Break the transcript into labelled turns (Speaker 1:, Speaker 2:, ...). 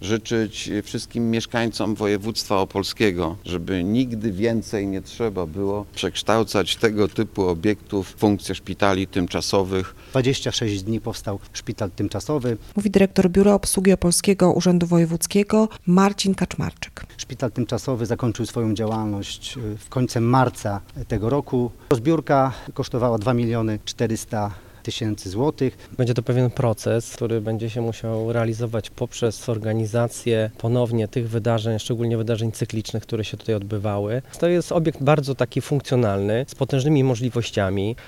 Speaker 1: życzyć wszystkim mieszkańcom województwa opolskiego, żeby nigdy więcej nie trzeba było przekształcać tego typu obiektów w funkcję szpitali tymczasowych.
Speaker 2: 26 dni powstał szpital tymczasowy.
Speaker 3: Mówi dyrektor Biura Obsługi Opolskiego Urzędu Wojewódzkiego Marcin Kaczmarczyk.
Speaker 2: Szpital tymczasowy zakończył swoją działalność w końcem marca tego roku. Zbiórka kosztowała 2 400 000 złotych.
Speaker 4: Będzie to pewien proces, który będzie się musiał realizować poprzez organizację ponownie tych wydarzeń, szczególnie wydarzeń cyklicznych, które się tutaj odbywały. To jest obiekt bardzo taki funkcjonalny, z potężnymi możliwościami.